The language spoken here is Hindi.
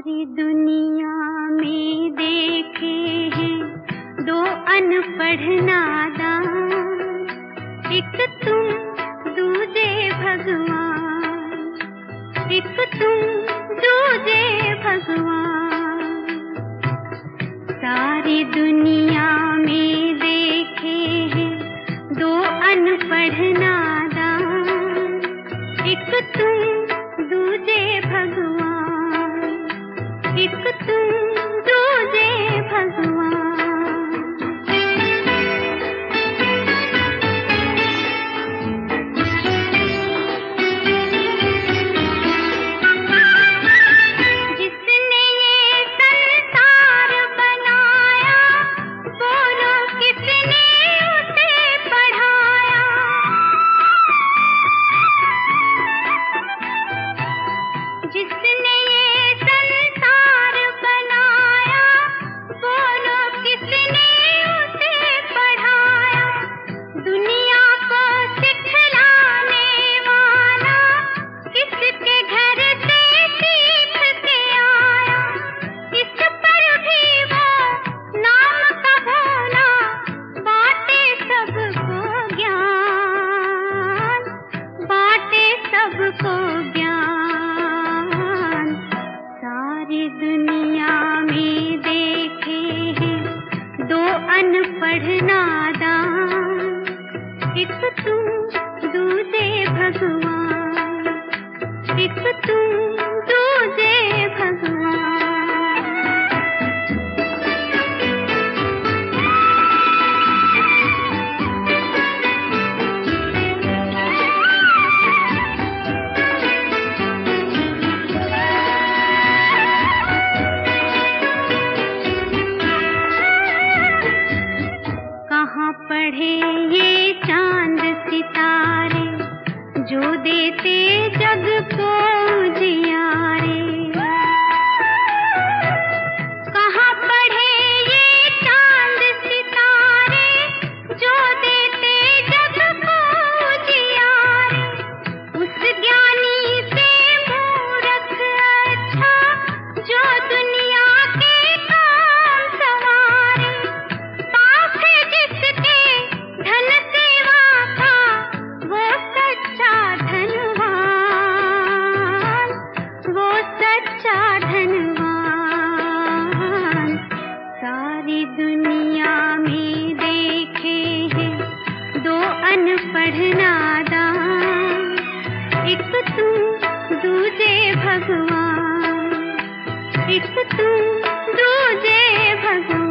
सारी दुनिया में देखे हैं दो अनपढ़ नादान, एक तुम दूजे भगवान, एक तुम दूजे भगवान। सारी दुनिया में देखे हैं दो अनपढ़ नादान, एक तुम दूजे भगवान, एक तुम दूजे भगवान। जिसने ये संसार बनाया, बोलो किसने उसे पढ़ाया। जिसने ये संसार बनाया, बोलो किसने उसे पढ़ाया। दुनिया को सिखलाने वाला किसके घर से सीख के आया। इस पर भी वो नाम का भोला, बांटे सबको ज्ञान, बांटे सबको ज्ञान। सारी दुनिया में देखे हैं दो अनपढ़ नादान, एक तुम दूजे भगवान, एक तुम दूजे भगवान। कहाँ पढ़े ये चांद सितारे, जो देते जग को उजियारे। कहाँ पढ़े ये चांद सितारे, जो देते जग को उजियारे। उस ज्ञानी से मूर्ख अच्छा, जो दुनिया के काम सवारे। पास है जिसके धन सेवा का, वो सच्चा धनवान, वो सच्चा धनवान। सारी दुनिया में देखे हैं दो अनपढ़ नादान, एक तुम दूजे भगवान, एक तुम दूजे भगवान।